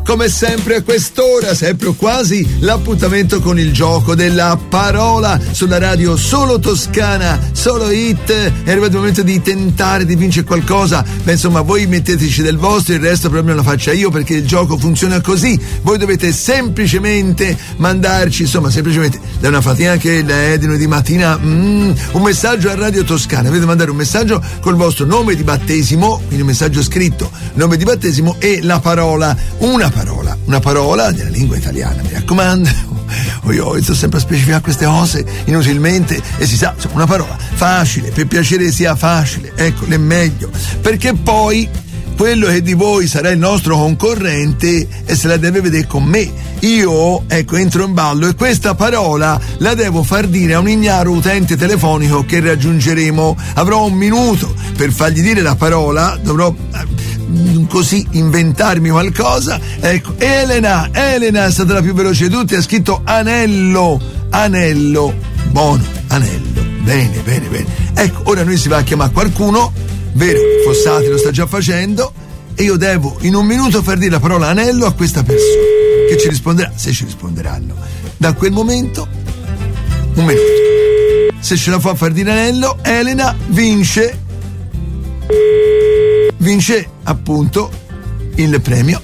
come sempre a quest'ora, sempre o quasi, l'appuntamento con il gioco della parola sulla radio solo toscana, solo hit. È arrivato il momento di tentare di vincere qualcosa. Beh, insomma, voi metteteci del vostro, il resto proprio lo faccia io, perché il gioco funziona così. Voi dovete semplicemente mandarci, insomma, semplicemente da una fatina che è di lunedì mattina, un messaggio a Radio Toscana. Dovete mandare un messaggio col vostro nome di battesimo, quindi un messaggio scritto, nome di battesimo e la parola, una parola della lingua italiana, mi raccomando. Io sto sempre a specificare queste cose inutilmente, e si sa, insomma, una parola facile, per piacere sia facile, ecco, l'è meglio, perché poi quello che di voi sarà il nostro concorrente e se la deve vedere con me. Io, ecco, entro in ballo e questa parola la devo far dire a un ignaro utente telefonico che raggiungeremo. Avrò un minuto per fargli dire la parola, dovrò così inventarmi qualcosa. Ecco, Elena è stata la più veloce di tutti, ha scritto anello, buono, anello, bene. Ecco, ora noi si va a chiamare qualcuno, vero, Fossati lo sta già facendo, e io devo in un minuto far dire la parola anello a questa persona che ci risponderà, se ci risponderanno. Da quel momento un minuto, se ce la fa far dire anello, Elena vince appunto il premio.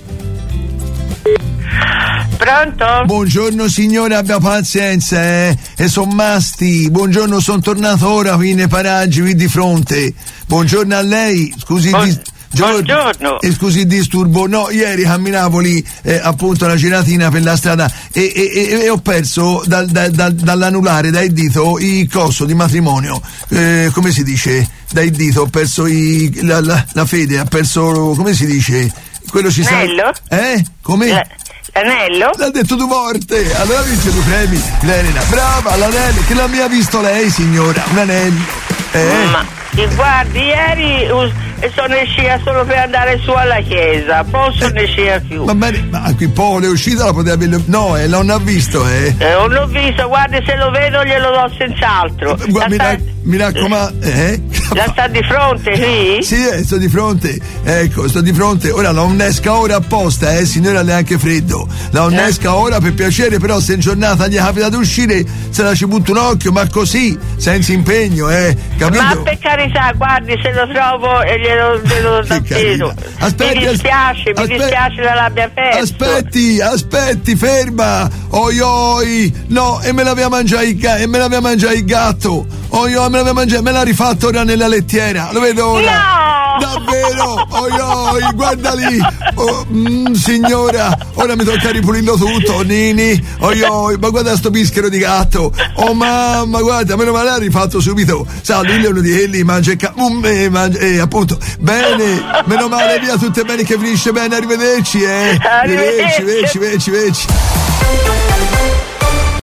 Pronto? Buongiorno signora, abbia pazienza, e son Masti. Buongiorno, sono tornato ora qui nei paraggi, qui di fronte. Buongiorno a lei, scusi. Buongiorno. Scusi il disturbo, no, ieri camminavo lì appunto una giratina per la strada e ho perso dall'anulare, dal dito, il coso di matrimonio, come si dice? Dal dito ho perso la fede, ha perso, come si dice? Quello ci sa. L'anello? Come? L'anello? L'ha detto due volte, allora vince due premi, l'Elena, brava, l'anello, che non mi ha visto lei signora, un anello. Ma guardi, ieri sono uscita solo per andare su alla chiesa, poi sono uscita più. Va bene, ma qui poi è uscita, la poteva averlo. No, non ha visto, non l'ho visto, guardi, se lo vedo glielo do senz'altro. Mi raccomando, La sta di fronte qui? Sì, sto di fronte, ecco, sto di fronte. Ora la innesca ora apposta, signora, neanche freddo. La innesca ora per piacere, però se in giornata gli capita di uscire, se la ci butta un occhio, ma così, senza impegno, capito? Ma per carità, guardi, se lo trovo e glielo do. Aspetti, mi dispiace che l'abbia perso. Aspetti, ferma. Oi, no, e me l'aveva mangiato il gatto. Me l'aveva mangiato, me l'ha rifatto ora nella lettiera. Lo vedo ora. No! Davvero? Oi, guarda lì. Signora, ora mi tocca ripulirlo tutto, Nini. Oi, ma guarda sto bischero di gatto. Oh mamma, guarda, meno male l'ha rifatto subito. Sa, lui è uno di quelli, mangia appunto. Bene, meno male, via, tutte bene, che finisce bene, arrivederci, Arrivederci. Arrivederci.